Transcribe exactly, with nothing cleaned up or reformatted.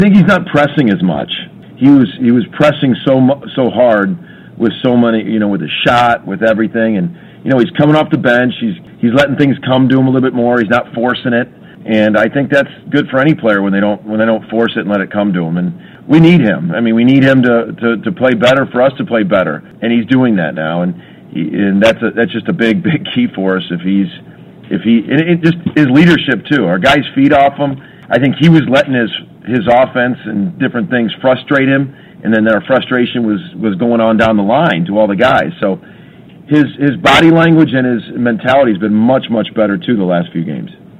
I think he's not pressing as much. He was he was pressing so mu- so hard with so many, you know, with his shot, with everything, and you know he's coming off the bench. He's he's letting things come to him a little bit more. He's not forcing it, and I think that's good for any player when they don't when they don't force it and let it come to him. And we need him. I mean, we need him to to, to play better, for us to play better, and he's doing that now. And he, and that's a, that's just a big big key for us if he's if he and it just his leadership too. Our guys feed off him. I think he was letting his his offense and different things frustrate him, and then their frustration was, was going on down the line to all the guys. So his his body language and his mentality has been much, much better, too, the last few games.